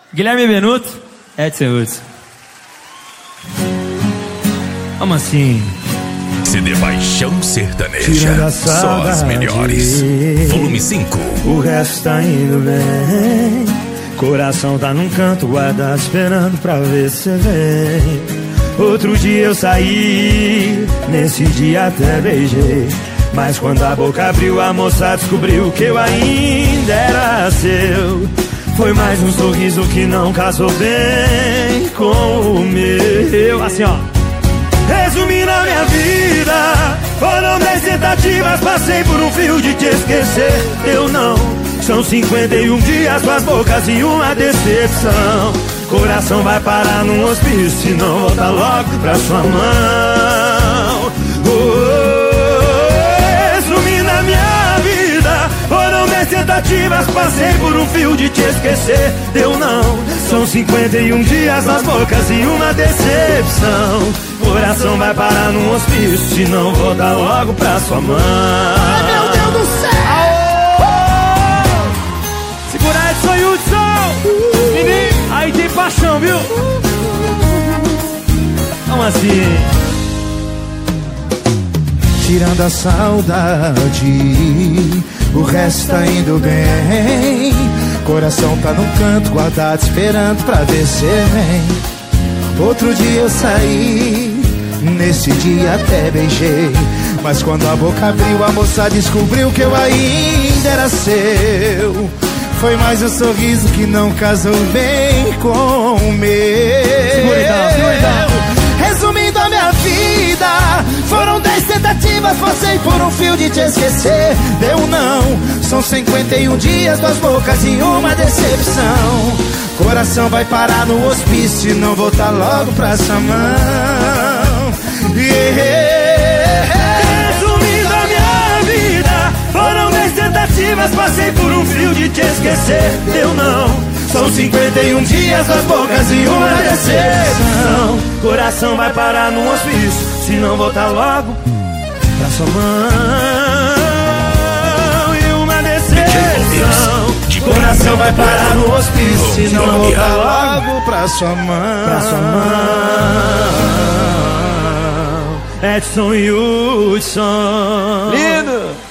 Guilherme Benuto, Edson Hudson. Vamos assim. CD Paixão Sertaneja, só as melhores. Volume 5. O resto tá indo bem. Coração tá num canto guardado esperando pra ver se vem. Outro dia eu saí, nesse dia até beijei. Mas quando a boca abriu, a moça descobriu que eu ainda era seu. Foi mais um sorriso que não casou bem com o meu. Assim, ó. Resumindo a minha vida, foram 10 tentativas, passei por um fio de te esquecer. Eu não, são 51 dias, 2 bocas e uma decepção. Coração vai parar num hospício se não volta logo pra sua mão. Resumindo a minha vida, foram 10 tentativas, passei por um fio de te esquecer. Eu não, são 51 dias, 2 bocas e uma decepção. Coração vai parar num hospício se não volta logo pra sua mão. Ai, meu Deus do céu! Aô! Segura Edson Hudson! Menino, aí tem paixão, viu? Vamos assim. Tirando a saudade, o resto tá indo bem. Coração tá num canto guardado esperando pra ver se vem. Outro dia eu saí, nesse dia até beijei. Mas quando a boca abriu, a moça descobriu que eu ainda era seu. Foi mais um sorriso que não casou bem com o meu. Seguridão. Resumindo a minha vida, foram 10 tentativas, passei por um fio de te esquecer. Deu não, são 51 dias, 2 bocas e uma decepção. Coração vai parar no hospício e não voltar logo pra sua mão. Resumindo a minha vida, foram 10 tentativas, passei por um fio de te esquecer. Deu não, são 51 dias, 2 bocas e uma decepção. Coração vai parar no hospício se não voltar logo pra sua mão. E uma decepção. Coração vai parar no hospício se não voltar logo pra sua mão. pra sua mão. Edson Hudson. Lindo!